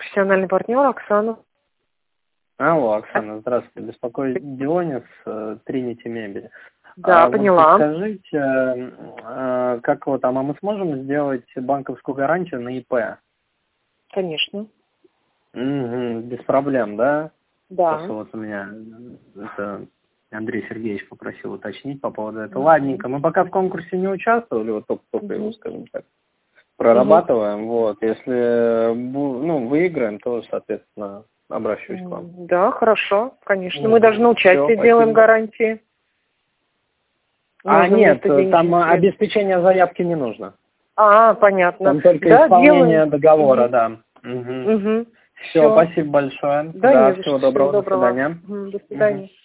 профессиональный партнер Оксана. Алло, Оксана, здравствуйте. Беспокоит Дионис, Тринити Мебель. Да, поняла. Вот скажите, как вот, мы сможем сделать банковскую гарантию на ИП? Конечно. Угу, без проблем, да? Да. Просто вот у меня это Андрей Сергеевич попросил уточнить по поводу этого. Ладненько, мы пока в конкурсе не участвовали, вот только его, скажем так, прорабатываем. Вот, если выиграем, то, соответственно, обращусь к вам. Да, хорошо, конечно. Мы даже на участие делаем гарантии. Нет, там обеспечение заявки не нужно. Понятно. Там только исполнение договора, да. Угу. Все, спасибо большое. Да, всего доброго, до свидания. До свидания.